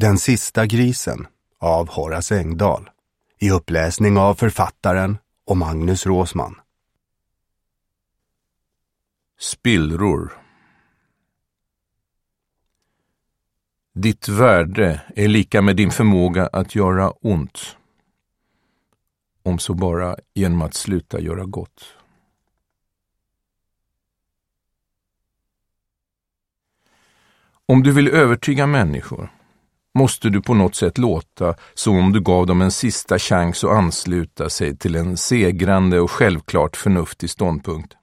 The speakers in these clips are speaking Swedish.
Den sista grisen av Horace Engdahl i uppläsning av författaren och Magnus Råsman. Spillror. Ditt värde är lika med din förmåga att göra ont, om så bara genom att sluta göra gott. Om du vill övertyga människor måste du på något sätt låta som om du gav dem en sista chans att ansluta sig till en segrande och självklart förnuftig ståndpunkt.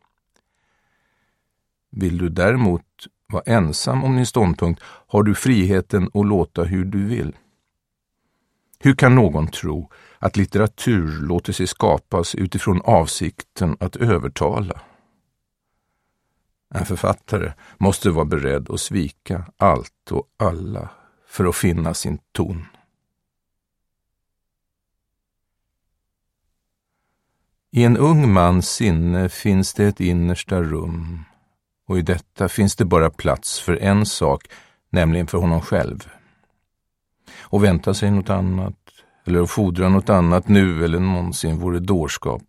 Vill du däremot vara ensam om din ståndpunkt har du friheten att låta hur du vill. Hur kan någon tro att litteratur låter sig skapas utifrån avsikten att övertala? En författare måste vara beredd att svika allt och alla för att finna sin ton. I en ung mans sinne finns det ett innersta rum, och i detta finns det bara plats för en sak, nämligen för honom själv. Och vänta sig något annat, eller att fordra något annat nu eller någonsin vore dårskap.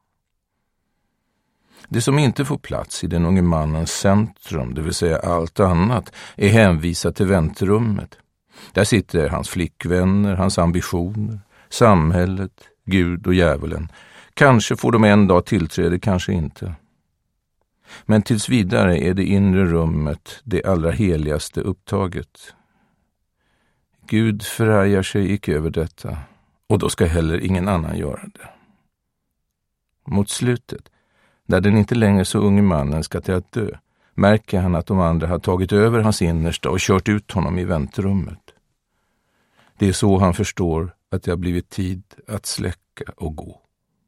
Det som inte får plats i den unge mannens centrum, det vill säga allt annat, är hänvisat till väntrummet. Där sitter hans flickvänner, hans ambitioner, samhället, Gud och djävulen. Kanske får de en dag tillträde, kanske inte. Men tills vidare är det inre rummet det allra heligaste upptaget. Gud förargar sig icke över detta, och då ska heller ingen annan göra det. Mot slutet, där den inte längre så unge mannen ska till att dö, märker han att de andra har tagit över hans innersta och kört ut honom i väntrummet. Det är så han förstår att det har blivit tid att släcka och gå.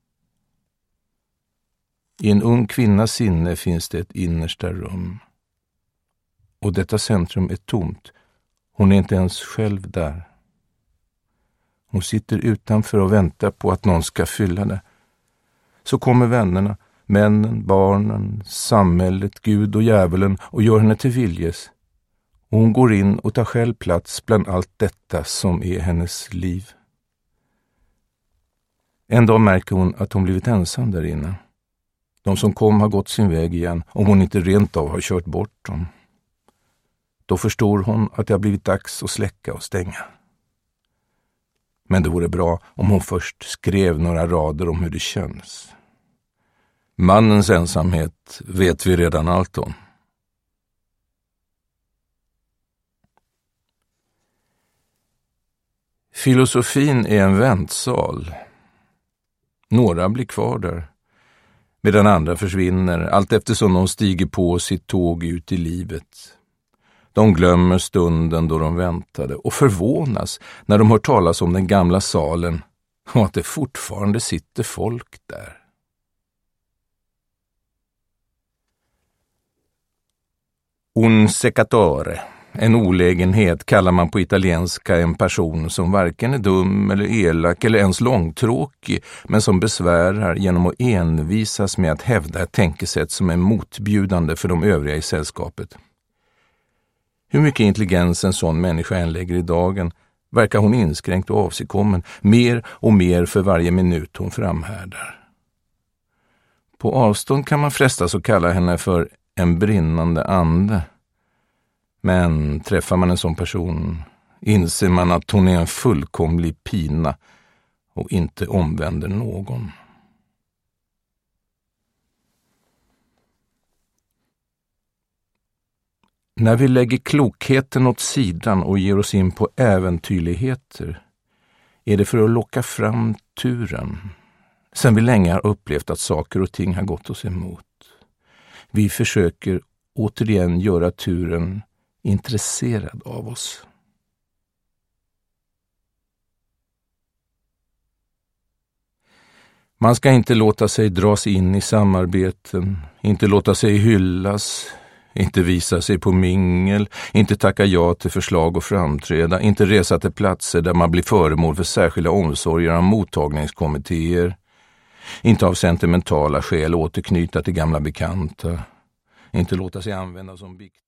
I en ung kvinnas sinne finns det ett innersta rum. Och detta centrum är tomt. Hon är inte ens själv där. Hon sitter utanför och väntar på att någon ska fylla det. Så kommer vännerna, männen, barnen, samhället, Gud och djävulen och gör henne till viljes. Och hon går in och tar själv plats bland allt detta som är hennes liv. En dag märker hon att hon blivit ensam där inne. De som kom har gått sin väg igen, om hon inte rent av har kört bort dem. Då förstår hon att det har blivit dags att släcka och stänga. Men det vore bra om hon först skrev några rader om hur det känns. Mannens ensamhet vet vi redan allt om. Filosofin är en väntsal. Några blir kvar där, medan andra försvinner allt eftersom de stiger på sitt tåg ut i livet. De glömmer stunden då de väntade och förvånas när de hör talas om den gamla salen och att det fortfarande sitter folk där. Un seccatore, en olägenhet, kallar man på italienska en person som varken är dum eller elak eller ens långtråkig, men som besvärar genom att envisas med att hävda ett tänkesätt som är motbjudande för de övriga i sällskapet. Hur mycket intelligens en sån människa än lägger i dagen verkar hon inskränkt och avsigkommen, mer och mer för varje minut hon framhärdar. På avstånd kan man frestas att kalla henne för en brinnande ande. Men träffar man en sån person inser man att hon är en fullkomlig pina och inte omvänder någon. När vi lägger klokheten åt sidan och ger oss in på äventyrligheter är det för att locka fram turen. Sen vi länge har upplevt att saker och ting har gått oss emot. Vi försöker återigen göra turen intresserad av oss. Man ska inte låta sig dras in i samarbeten, inte låta sig hyllas, inte visa sig på mingel, inte tacka ja till förslag och framträda, inte resa till platser där man blir föremål för särskilda omsorger av mottagningskommittéer, inte av sentimentala skäl återknyta till gamla bekanta, inte låta sig använda som bikt.